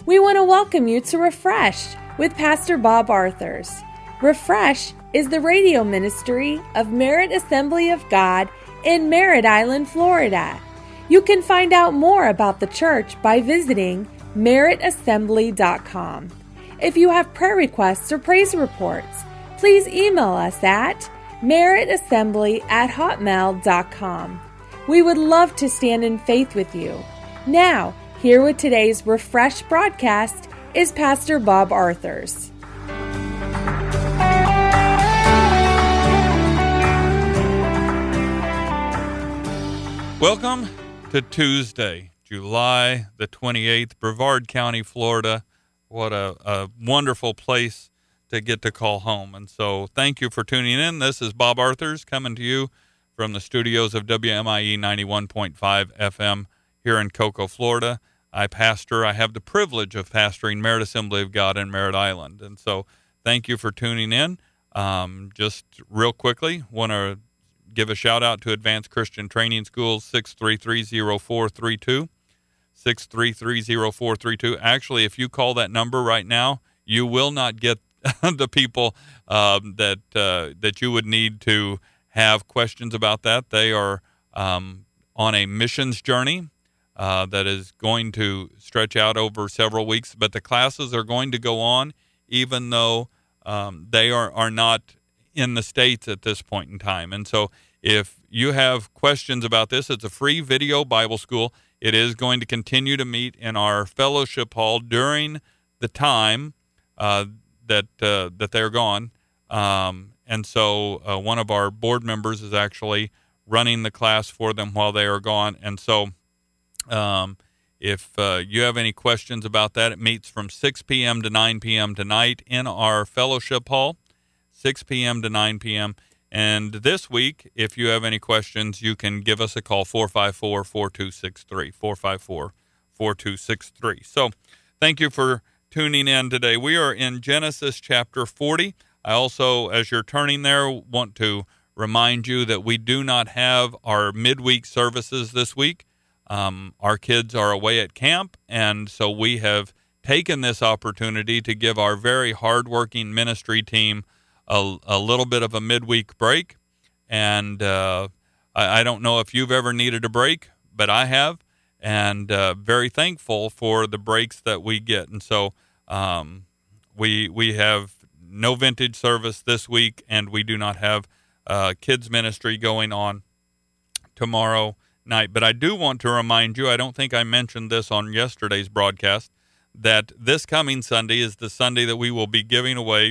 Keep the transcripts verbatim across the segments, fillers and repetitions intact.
We want to welcome you to Refresh with Pastor Bob Arthurs. Refresh is the radio ministry of Merritt Assembly of God in Merritt Island, Florida. You can find out more about the church by visiting merritt assembly dot com. If you have prayer requests or praise reports, please email us at merritt assembly at hotmail dot com. We would love to stand in faith with you. Now, here with today's Refresh broadcast is Pastor Bob Arthurs. Welcome to Tuesday, July the twenty-eighth, Brevard County, Florida. What a, a wonderful place to get to call home. And so thank you for tuning in. This is Bob Arthurs coming to you from the studios of W M I E ninety-one point five F M here in Cocoa, Florida. I pastor, I have the privilege of pastoring Merritt Assembly of God in Merritt Island. And so thank you for tuning in. Um, just real quickly, want to give a shout out to Advanced Christian Training Schools, six three three, zero four three two, six three three, zero four three two. Actually, if you call that number right now, you will not get the people um, that uh, that you would need to have questions about that. They are um, on a missions journey uh, that is going to stretch out over several weeks, but the classes are going to go on even though um, they are, are not in the States at this point in time. And so if you have questions about this, it's a free video Bible school. It is going to continue to meet in our fellowship hall during the time uh, that uh, that they're gone. Um, and so uh, one of our board members is actually running the class for them while they are gone. And so um, if uh, you have any questions about that, it meets from six p.m. to nine p.m. tonight in our fellowship hall, six p.m. to nine p.m. And this week, if you have any questions, you can give us a call, four five four, four two six three, four five four, four two six three. So thank you for tuning in today. We are in Genesis chapter forty. I also, as you're turning there, want to remind you that we do not have our midweek services this week. Um, our kids are away at camp, and so we have taken this opportunity to give our very hardworking ministry team a, a little bit of a midweek break. And uh, I, I don't know if you've ever needed a break, but I have, and uh, very thankful for the breaks that we get. And so um, we we have no vintage service this week, and we do not have uh, kids ministry going on tomorrow night. But I do want to remind you, I don't think I mentioned this on yesterday's broadcast, that this coming Sunday is the Sunday that we will be giving away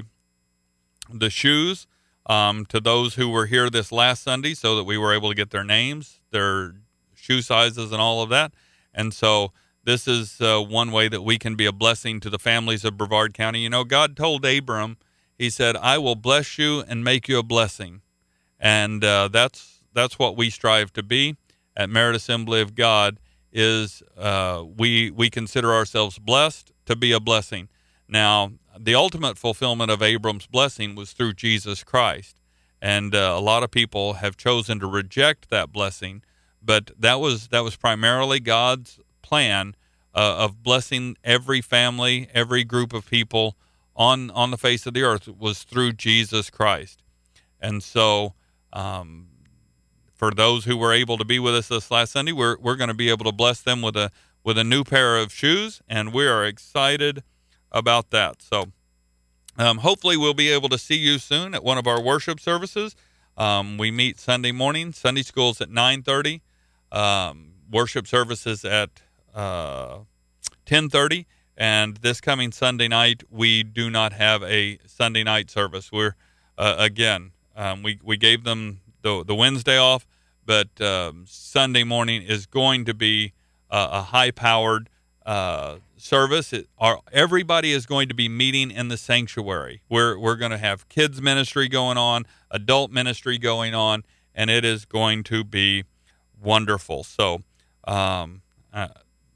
the shoes um, to those who were here this last Sunday, so that we were able to get their names, their shoe sizes, and all of that. And so this is uh, one way that we can be a blessing to the families of Brevard County. You know, God told Abram, he said, I will bless you and make you a blessing. And uh, that's that's what we strive to be at Merritt Assembly of God, is uh, we we consider ourselves blessed to be a blessing. Now, the ultimate fulfillment of Abram's blessing was through Jesus Christ. And uh, a lot of people have chosen to reject that blessing, but that was that was primarily God's plan uh, of blessing every family, every group of people on, on the face of the earth was through Jesus Christ. And so um, for those who were able to be with us this last Sunday, we're we're going to be able to bless them with a with a new pair of shoes, and we are excited about that. So um, hopefully we'll be able to see you soon at one of our worship services. Um, we meet Sunday morning. Sunday school's at nine thirty. Um, worship services at uh, ten thirty. And this coming Sunday night, we do not have a Sunday night service. We're, uh, again, um, we, we gave them the, the Wednesday off, but um, Sunday morning is going to be uh, a high-powered uh, service. It, our, everybody is going to be meeting in the sanctuary. We're, we're going to have kids ministry going on, adult ministry going on, and it is going to be wonderful. So, um, uh,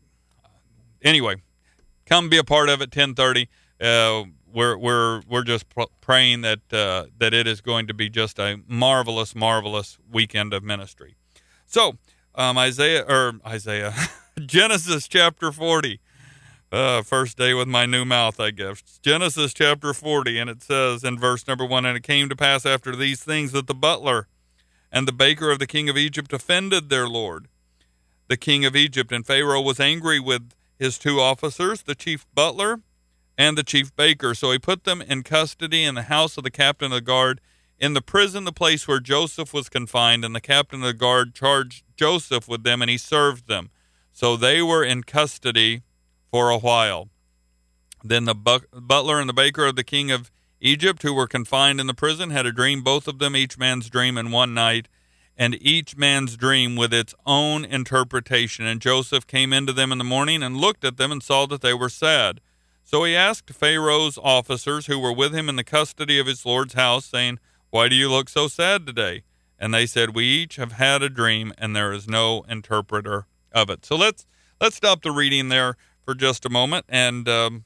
anyway, come be a part of it. ten thirty. Uh, we're we're we're just pr- praying that uh, that it is going to be just a marvelous, marvelous weekend of ministry. So, um, Isaiah or Isaiah, Genesis chapter forty. Uh, first day with my new mouth, I guess. Genesis chapter forty, and it says in verse number one, and it came to pass after these things that the butler and the baker of the king of Egypt offended their lord, the king of Egypt. And Pharaoh was angry with his two officers, the chief butler and the chief baker. So he put them in custody in the house of the captain of the guard, in the prison, the place where Joseph was confined. And the captain of the guard charged Joseph with them, and he served them. So they were in custody for a while. Then the bu- butler and the baker of the king of Egypt, who were confined in the prison, had a dream, both of them, each man's dream in one night, and each man's dream with its own interpretation. And Joseph came into them in the morning and looked at them and saw that they were sad. So he asked Pharaoh's officers who were with him in the custody of his lord's house, saying, "Why do you look so sad today?" And they said, "We each have had a dream, and there is no interpreter of it." So let's let's stop the reading there for just a moment, and um,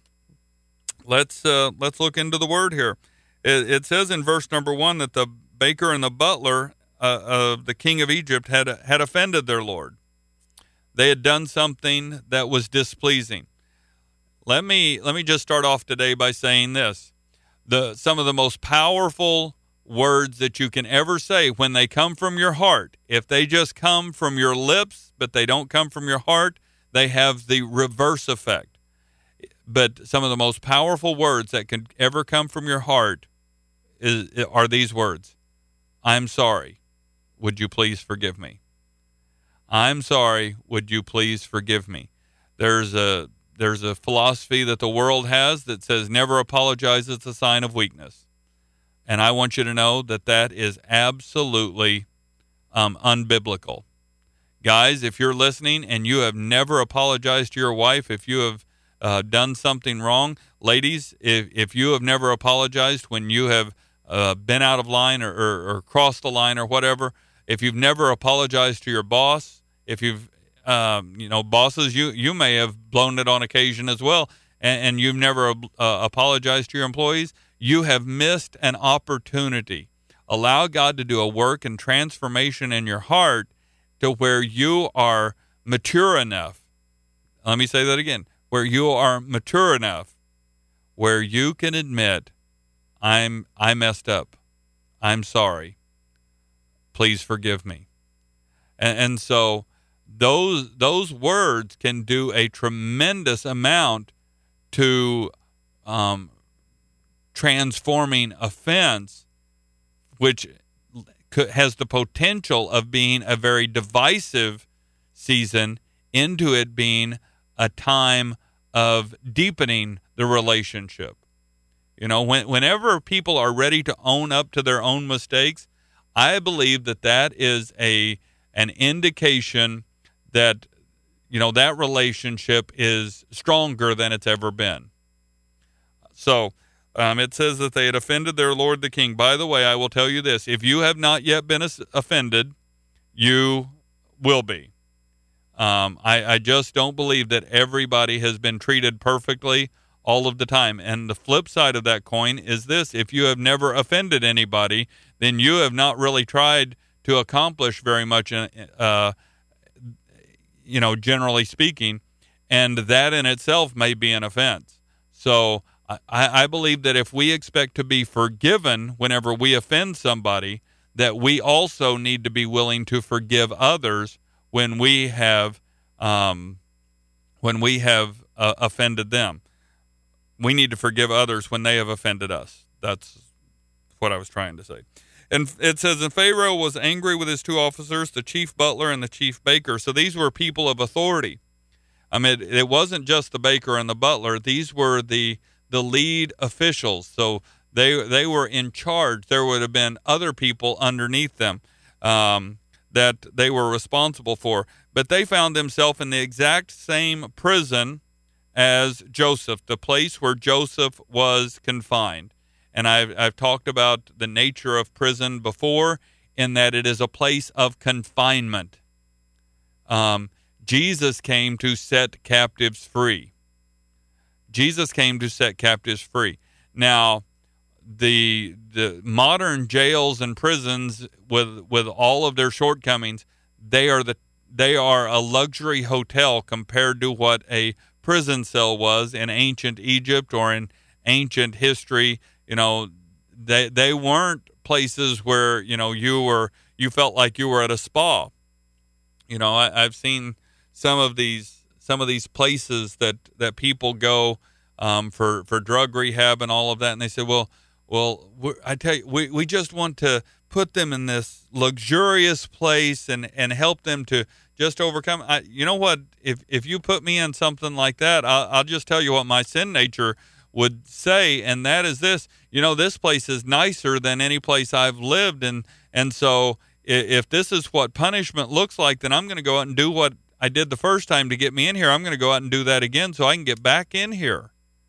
let's uh, let's look into the word here. It, it says in verse number one that the baker and the butler uh, of the king of Egypt had had offended their lord. They had done something that was displeasing. Let me let me just start off today by saying this: the some of the most powerful words that you can ever say, when they come from your heart, if they just come from your lips but they don't come from your heart, they have the reverse effect. But some of the most powerful words that can ever come from your heart is, are these words: "I'm sorry. Would you please forgive me? I'm sorry. Would you please forgive me?" There's a there's a philosophy that the world has that says never apologize. It's a sign of weakness. And I want you to know that that is absolutely um, unbiblical. Guys, if you're listening and you have never apologized to your wife, if you have uh, done something wrong, ladies, if, if you have never apologized when you have uh, been out of line or, or, or crossed the line or whatever, if you've never apologized to your boss, if you've, um, you know, bosses, you, you may have blown it on occasion as well, and, and you've never uh, apologized to your employees, you have missed an opportunity. Allow God to do a work and transformation in your heart to where you are mature enough. Let me say that again. Where you are mature enough, where you can admit, I'm I messed up. I'm sorry. Please forgive me. And, and so those those words can do a tremendous amount to um, transforming offense, which has the potential of being a very divisive season, into it being a time of deepening the relationship. You know, when, whenever people are ready to own up to their own mistakes, I believe that that is a an indication that, you know, that relationship is stronger than it's ever been. So um, it says that they had offended their lord the king. By the way, I will tell you this: if you have not yet been offended, you will be. Um, I, I just don't believe that everybody has been treated perfectly all of the time. And the flip side of that coin is this: if you have never offended anybody, then you have not really tried to accomplish very much, uh, you know, generally speaking, and that in itself may be an offense. So I, I believe that if we expect to be forgiven whenever we offend somebody, that we also need to be willing to forgive others when we have um, when we have uh, offended them. We need to forgive others when they have offended us. That's what I was trying to say. And it says, and Pharaoh was angry with his two officers, the chief butler and the chief baker. So these were people of authority. I mean, it, it wasn't just the baker and the butler. These were the the lead officials. So they they were in charge. There would have been other people underneath them um, that they were responsible for. But they found themselves in the exact same prison as Joseph, the place where Joseph was confined. And I've, I've talked about the nature of prison before, in that it is a place of confinement. Um, Jesus came to set captives free. Jesus came to set captives free. Now, the the modern jails and prisons, with with all of their shortcomings, they are the they are a luxury hotel compared to what a prison cell was in ancient Egypt or in ancient history. You know, they they weren't places where, you know, you were you felt like you were at a spa. You know, I, I've seen some of these some of these places that, that people go um, for for drug rehab and all of that, and they say, well, well, we're, I tell you, we we just want to put them in this luxurious place and, and help them to just overcome. I, you know what? If if you put me in something like that, I'll, I'll just tell you what my sin nature would say, and that is this: you know, this place is nicer than any place I've lived, and and so if this is what punishment looks like, then I'm going to go out and do what I did the first time to get me in here. I'm going to go out and do that again so I can get back in here.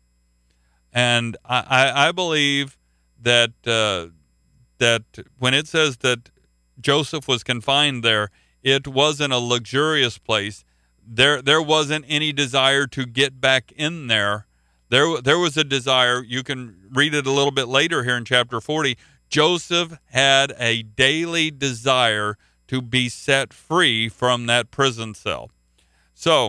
And I, I, I believe that uh, that when it says that Joseph was confined there, it wasn't a luxurious place. There there wasn't any desire to get back in there. There there was a desire. You can read it a little bit later here in chapter forty. Joseph had a daily desire to be set free from that prison cell. So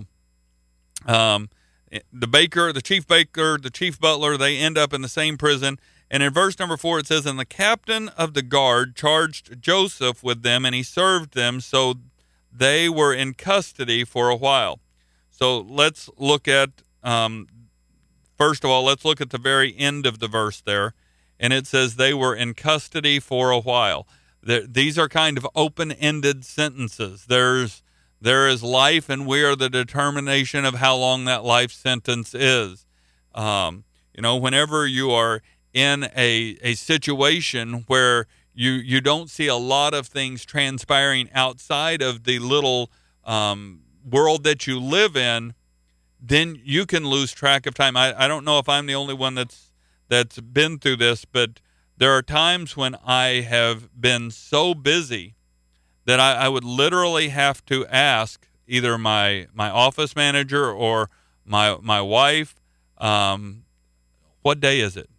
um, the baker, the chief baker, the chief butler, they end up in the same prison. And in verse number four, it says, and the captain of the guard charged Joseph with them, and he served them, so they were in custody for a while. So let's look at, um, first of all, let's look at the very end of the verse there. And it says they were in custody for a while. There, these are kind of open-ended sentences. There's there is life, and we are the determination of how long that life sentence is. Um, you know, whenever you are in a a situation where you you don't see a lot of things transpiring outside of the little um, world that you live in, then you can lose track of time. I, I don't know if I'm the only one that's that's been through this, but there are times when I have been so busy that I, I would literally have to ask either my my office manager or my my wife, um, what day is it?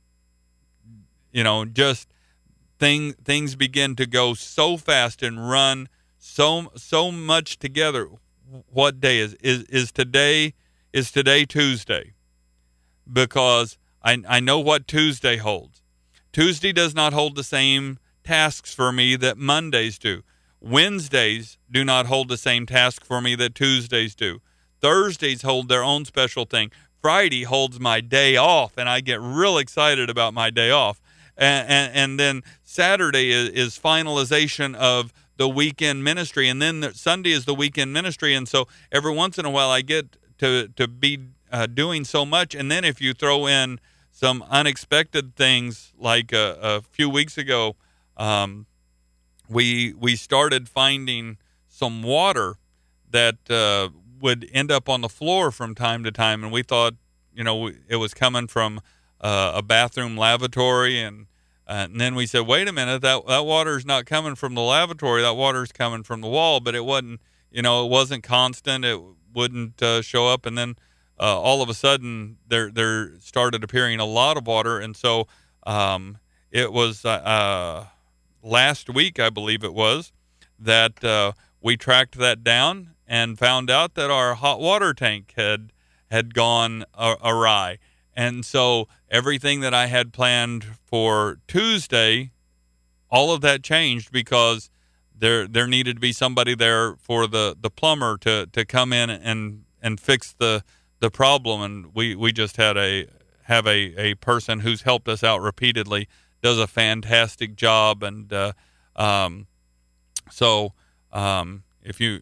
You know, just thing things begin to go so fast and run so so much together. What day is is is today? Is today Tuesday? Because I, I know what Tuesday holds. Tuesday does not hold the same tasks for me that Mondays do. Wednesdays do not hold the same task for me that Tuesdays do. Thursdays hold their own special thing. Friday holds my day off, and I get real excited about my day off. And, and, and then Saturday is, is finalization of the weekend ministry, and then the, Sunday is the weekend ministry. And so every once in a while I get to, to be uh, doing so much. And then if you throw in some unexpected things, like a, a few weeks ago, um, we we started finding some water that uh, would end up on the floor from time to time, and we thought, you know, it was coming from uh, a bathroom lavatory, and, uh, and then we said, wait a minute, that that water is not coming from the lavatory, that water is coming from the wall. But it wasn't, you know, it wasn't constant, it wouldn't uh, show up, and then Uh, all of a sudden, there there started appearing a lot of water, and so um, it was uh, uh, last week, I believe it was, that uh, we tracked that down and found out that our hot water tank had had gone uh, awry, and so everything that I had planned for Tuesday, all of that changed because there there needed to be somebody there for the, the plumber to, to come in and and fix the the problem, and we, we just had a have a, a person who's helped us out repeatedly, does a fantastic job, and uh, um, so um, if you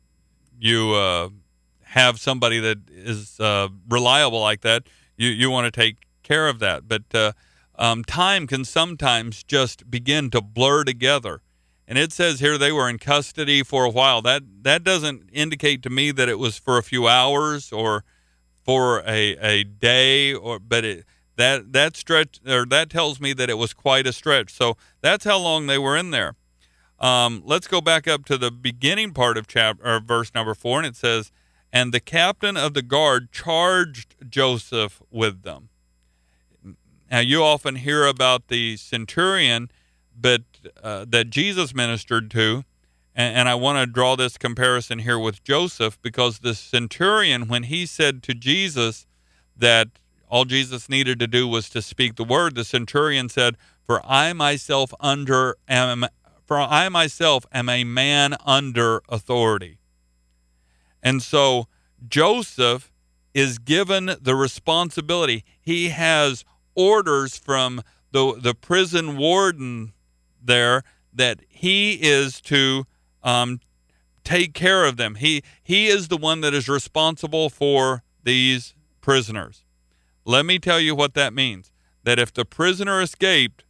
you uh, have somebody that is uh, reliable like that, you, you want to take care of that. But uh, um, time can sometimes just begin to blur together. And it says here they were in custody for a while. That that doesn't indicate to me that it was for a few hours or for a, a day, or but it that that stretch or that tells me that it was quite a stretch. So that's how long they were in there. Um, let's go back up to the beginning part of chapter or verse number four, and it says, "And the captain of the guard charged Joseph with them." Now you often hear about the centurion, but uh, that Jesus ministered to, And, and I want to draw this comparison here with Joseph, because the centurion, when he said to Jesus that all Jesus needed to do was to speak the word, the centurion said, "For I myself under am for I myself am a man under authority." And so Joseph is given the responsibility. He has orders from the the prison warden there that he is to um, take care of them. He he is the one that is responsible for these prisoners. Let me tell you what that means. That if the prisoner escaped,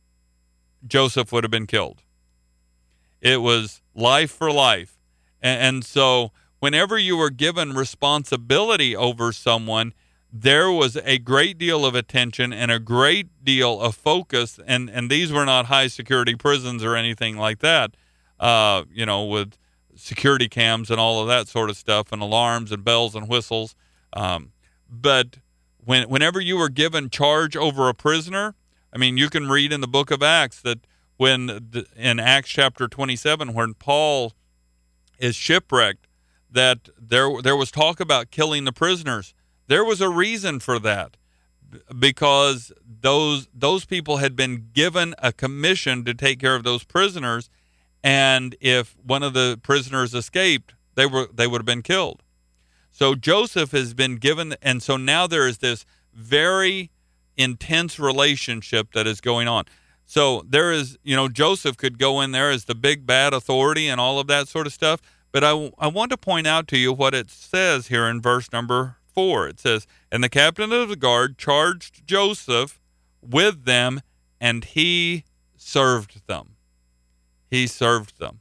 Joseph would have been killed. It was life for life. And, and so whenever you were given responsibility over someone, there was a great deal of attention and a great deal of focus. And, and these were not high security prisons or anything like that, uh, you know, with security cams and all of that sort of stuff and alarms and bells and whistles. Um, but when, whenever you were given charge over a prisoner, I mean, you can read in the book of Acts that when the, in Acts chapter twenty-seven, when Paul is shipwrecked, that there there was talk about killing the prisoners. There was a reason for that, because those those people had been given a commission to take care of those prisoners, and if one of the prisoners escaped, they were they would have been killed. So Joseph has been given, and so now there is this very intense relationship that is going on. So there is, you know, Joseph could go in there as the big bad authority and all of that sort of stuff. But I, I want to point out to you what it says here in verse number four. It says, "And the captain of the guard charged Joseph with them, and he served them." He served them.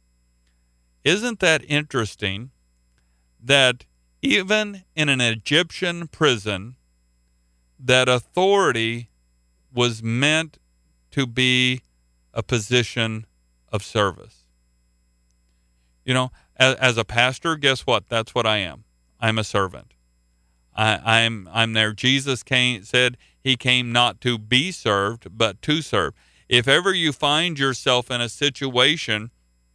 Isn't that interesting that even in an Egyptian prison, that authority was meant to be a position of service? You know, as, as a pastor, guess what? That's what I am. I'm a servant. I, I'm I'm there. Jesus came, said he came not to be served, but to serve. If ever you find yourself in a situation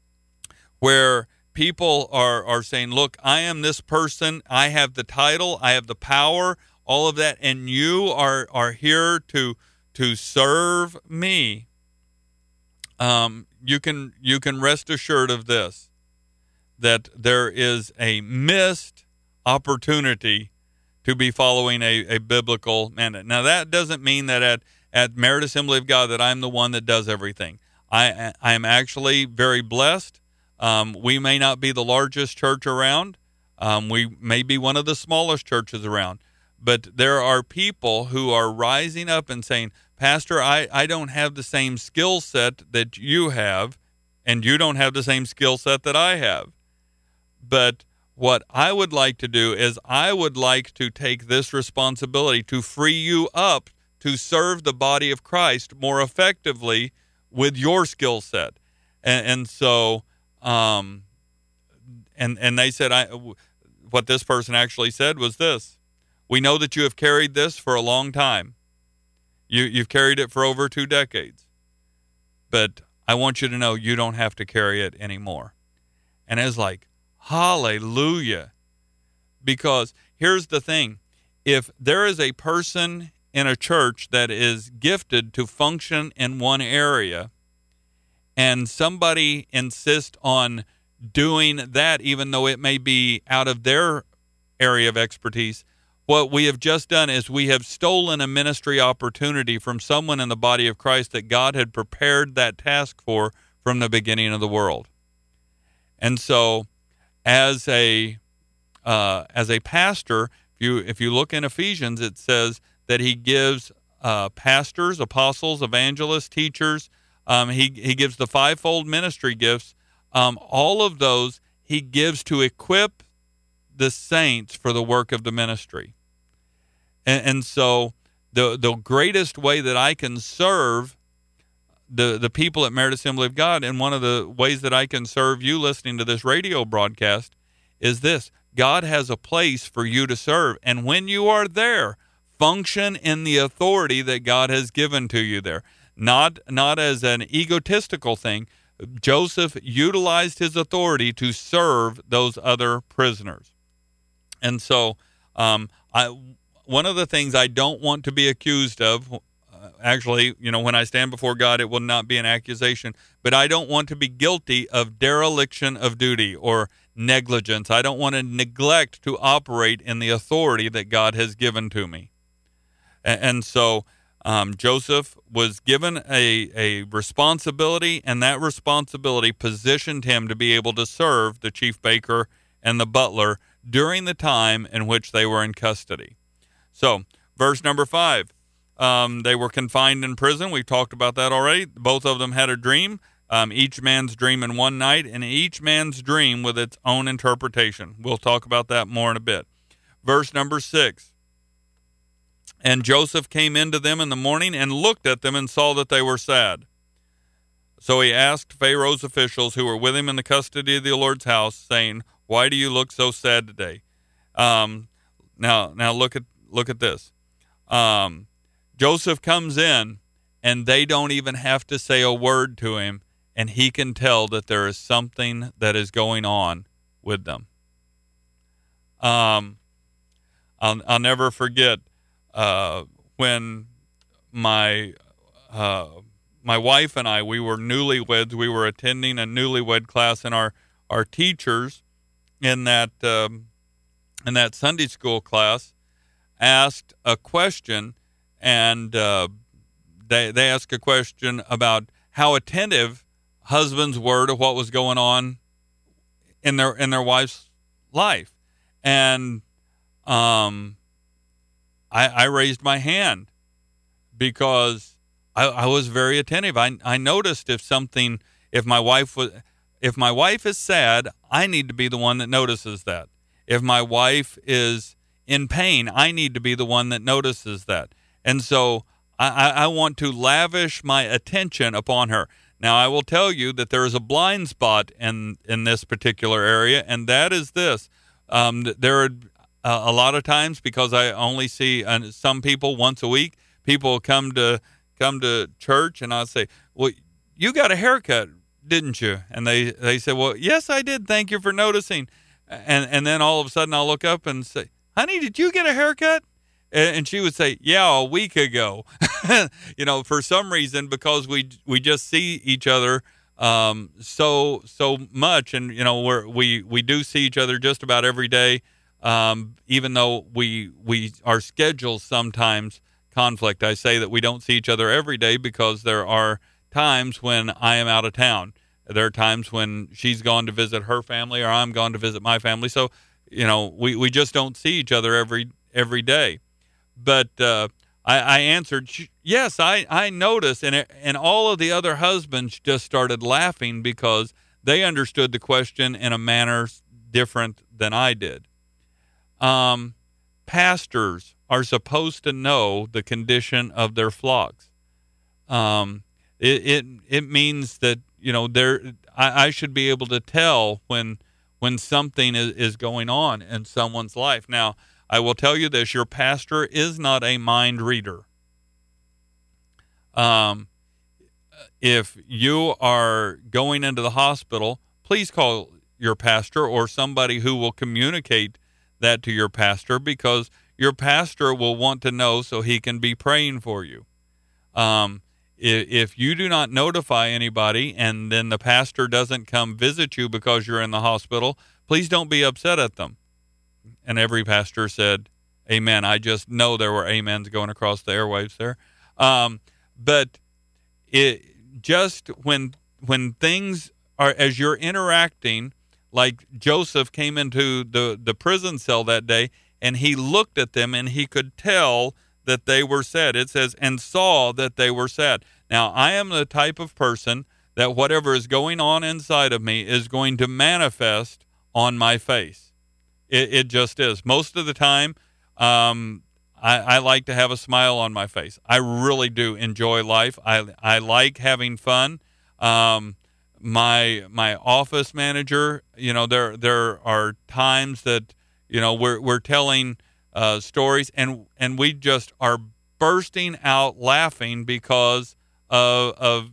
where people are, are saying, look, I am this person, I have the title, I have the power, all of that, and you are, are here to to serve me, um, you can you can rest assured of this, that there is a missed opportunity to be following a, a biblical mandate. Now, that doesn't mean that at, at Merit Assembly of God that I'm the one that does everything. I I am actually very blessed. Um, we may not be the largest church around. Um, we may be one of the smallest churches around. But there are people who are rising up and saying, Pastor, I, I don't have the same skill set that you have, and you don't have the same skill set that I have. But what I would like to do is I would like to take this responsibility to free you up to serve the body of Christ more effectively with your skill set. And, and so, um, and and they said, I, what this person actually said was this: we know that you have carried this for a long time. You, you've carried it for over two decades. But I want you to know you don't have to carry it anymore. And it's like, hallelujah. Because here's the thing. If there is a person in a church that is gifted to function in one area, and somebody insists on doing that, even though it may be out of their area of expertise, what we have just done is we have stolen a ministry opportunity from someone in the body of Christ that God had prepared that task for from the beginning of the world. And so, as a uh, as a pastor, if you if you look in Ephesians, it says that he gives uh, pastors, apostles, evangelists, teachers. Um, he he gives the fivefold ministry gifts. Um, all of those he gives to equip the saints for the work of the ministry. And, and so the the greatest way that I can serve the, the people at Merit Assembly of God, and one of the ways that I can serve you listening to this radio broadcast, is this: God has a place for you to serve. And when you are there, function in the authority that God has given to you there. Not, not as an egotistical thing, Joseph utilized his authority to serve those other prisoners. And so um, I, one of the things I don't want to be accused of, uh, actually, you know, when I stand before God, it will not be an accusation, but I don't want to be guilty of dereliction of duty or negligence. I don't want to neglect to operate in the authority that God has given to me. And, and so um, Joseph was given a, a responsibility, and that responsibility positioned him to be able to serve the chief baker and the butler during the time in which they were in custody. So, verse number five, um, they were confined in prison. We've talked about that already. Both of them had a dream, um, each man's dream in one night, and each man's dream with its own interpretation. We'll talk about that more in a bit. Verse number six, and Joseph came into them in the morning and looked at them and saw that they were sad. So he asked Pharaoh's officials who were with him in the custody of the Lord's house, saying, "Why do you look so sad today?" Um, now, now look at look at this. Um, Joseph comes in, and they don't even have to say a word to him, and he can tell that there is something that is going on with them. Um, I'll I'll never forget uh, when my uh, my wife and I, we were newlyweds. We were attending a newlywed class, and our our teachers in that um, in that Sunday school class asked a question, and uh, they they asked a question about how attentive husbands were to what was going on in their in their wife's life, and um, I, I raised my hand because I, I was very attentive. I I noticed if something, if my wife was, if my wife is sad, I need to be the one that notices that. If my wife is in pain, I need to be the one that notices that. And so I, I want to lavish my attention upon her. Now, I will tell you that there is a blind spot in, in this particular area, and that is this. Um, there are uh, a lot of times, because I only see uh, some people once a week, people come to come to church, and I'll say, "Well, you got a haircut, didn't you?" And they, they say, "Well, yes, I did. Thank you for noticing." And and then all of a sudden I'll look up and say, "Honey, did you get a haircut?" And she would say, "Yeah, a week ago." You know, for some reason, because we we just see each other um, so so much, and you know, we're, we we do see each other just about every day, um, even though we we our schedules sometimes conflict. I say that we don't see each other every day because there are times when I am out of town. There are times when she's gone to visit her family, or I'm gone to visit my family. So, you know, we, we just don't see each other every every day. But uh, I, I answered, yes, I, I noticed. And, it, and all of the other husbands just started laughing because they understood the question in a manner different than I did. Um, pastors are supposed to know the condition of their flocks. Um, it, it, it means that, you know, there, I, I should be able to tell when when something is, is going on in someone's life. Now, I will tell you this, your pastor is not a mind reader. Um, if you are going into the hospital, please call your pastor or somebody who will communicate that to your pastor, because your pastor will want to know so he can be praying for you. Um, if, if you do not notify anybody and then the pastor doesn't come visit you because you're in the hospital, please don't be upset at them. And every pastor said, amen. I just know there were amens going across the airwaves there. Um, but it just when when things are, as you're interacting, like Joseph came into the, the prison cell that day, and he looked at them and he could tell that they were sad. It says, and saw that they were sad. Now, I am the type of person that whatever is going on inside of me is going to manifest on my face. It, it just is. Most of the time, um, I, I like to have a smile on my face. I really do enjoy life. I I like having fun. Um, my my office manager, you know, there there are times that, you know, we're we're telling uh, stories, and and we just are bursting out laughing because of of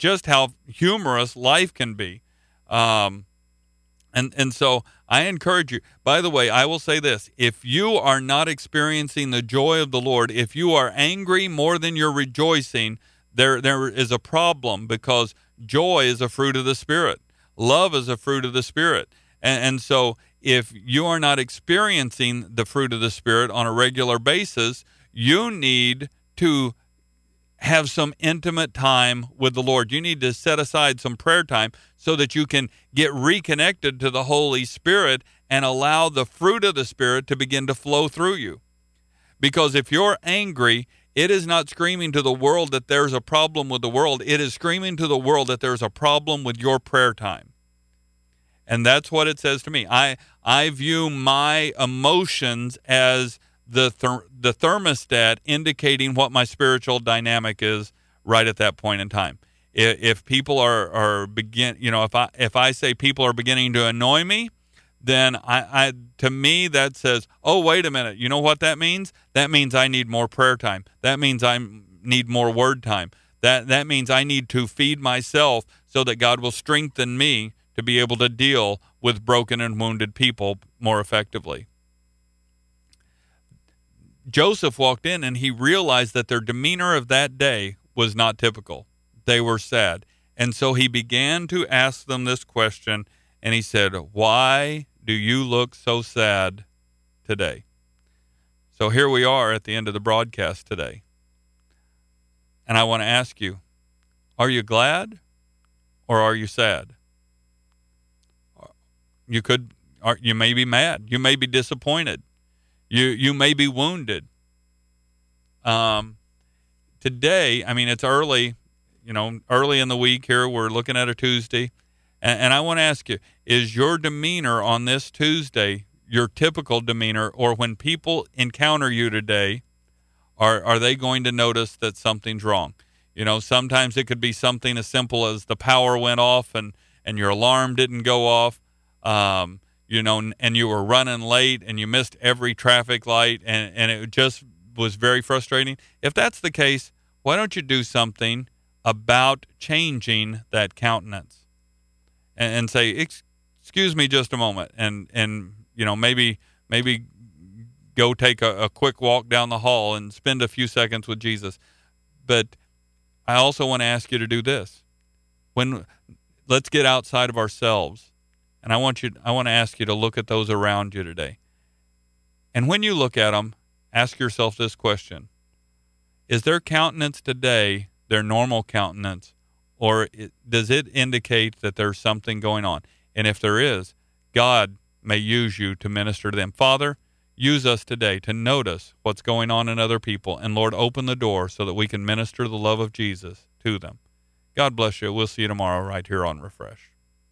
just how humorous life can be. Um, and, and so I encourage you. By the way, I will say this. If you are not experiencing the joy of the Lord, if you are angry more than you're rejoicing, there there is a problem, because joy is a fruit of the Spirit. Love is a fruit of the Spirit. And, and so if you are not experiencing the fruit of the Spirit on a regular basis, you need to have some intimate time with the Lord. You need to set aside some prayer time so that you can get reconnected to the Holy Spirit and allow the fruit of the Spirit to begin to flow through you. Because if you're angry, it is not screaming to the world that there's a problem with the world. It is screaming to the world that there's a problem with your prayer time. And that's what it says to me. I I view my emotions as the ther- the thermostat indicating what my spiritual dynamic is right at that point in time. If, if people are are begin, you know, if I if I say people are beginning to annoy me, then I, I to me that says, oh, wait a minute. You know what that means? That means I need more prayer time. That means I need more word time. That that means I need to feed myself so that God will strengthen me to be able to deal with broken and wounded people more effectively. Joseph walked in and he realized that their demeanor of that day was not typical. They were sad. And so he began to ask them this question, and he said, why do you look so sad today? So here we are at the end of the broadcast today. And I want to ask you, are you glad or are you sad? You could, you may be mad. You may be disappointed. You you may be wounded. Um, today, I mean, it's early, you know, early in the week here. We're looking at a Tuesday. And, and I want to ask you, is your demeanor on this Tuesday your typical demeanor, or when people encounter you today, are, are they going to notice that something's wrong? You know, sometimes it could be something as simple as the power went off and, and your alarm didn't go off. Um, you know, and you were running late and you missed every traffic light, and, and it just was very frustrating. If that's the case, why don't you do something about changing that countenance and, and say, excuse me just a moment, and, and you know, maybe maybe go take a, a quick walk down the hall and spend a few seconds with Jesus. But I also want to ask you to do this. When let's get outside of ourselves. And I want you, I want to ask you to look at those around you today. And when you look at them, ask yourself this question. Is their countenance today their normal countenance, or it, does it indicate that there's something going on? And if there is, God may use you to minister to them. Father, use us today to notice what's going on in other people. And Lord, open the door so that we can minister the love of Jesus to them. God bless you. We'll see you tomorrow right here on Refresh.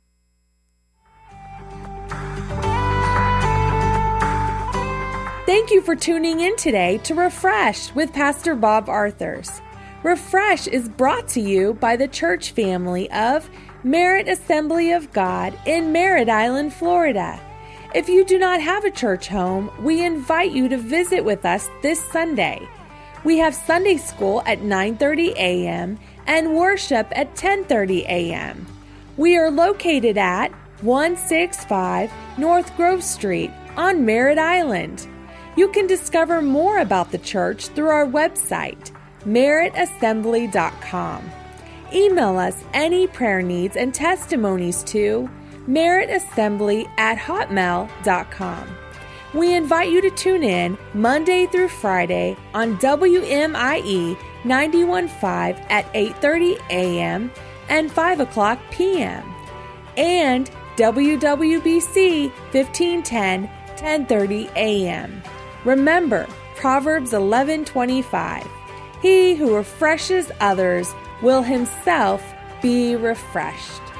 Thank you for tuning in today to Refresh with Pastor Bob Arthurs. Refresh is brought to you by the church family of Merit Assembly of God in Merritt Island, Florida. If you do not have a church home, we invite you to visit with us this Sunday. We have Sunday school at nine thirty a.m. and worship at ten thirty a.m. We are located at one sixty-five North Grove Street on Merritt Island. You can discover more about the church through our website, merit assembly dot com. Email us any prayer needs and testimonies to merit assembly at hotmail dot com. We invite you to tune in Monday through Friday on W M I E ninety-one point five at eight thirty a.m. and five o'clock p.m. and W W B C fifteen ten, ten thirty a.m. Remember Proverbs eleven twenty-five. He who refreshes others will himself be refreshed.